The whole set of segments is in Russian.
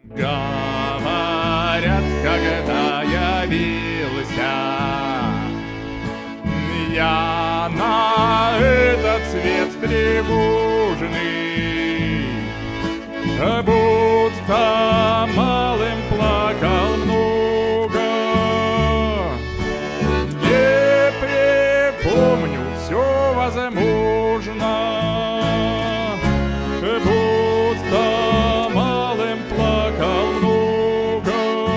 Говорят, когда явился я на этот свет тревожный, будто малым плакал много. Не припомню, все возможно, будто малым плакал много.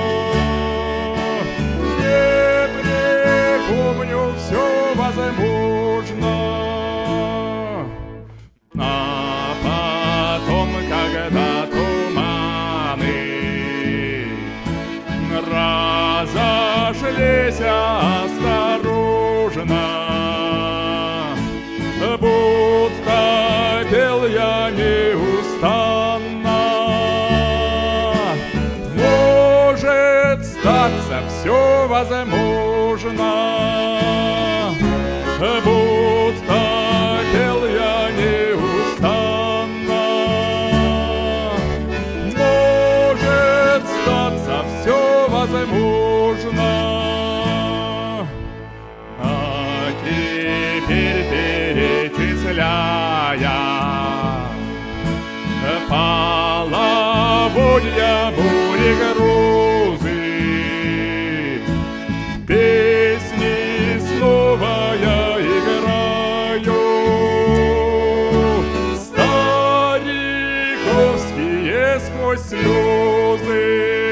Не припомню, все возможно. А потом, когда туманы разошлись осторожно, будто пел я неустанно. Может статься, все возможно, будто пел я неустанно. Может статься, все возможно. А теперь, перечисляя половодья, бури, грозы, песни снова я играю. Стариковские сквозь слезы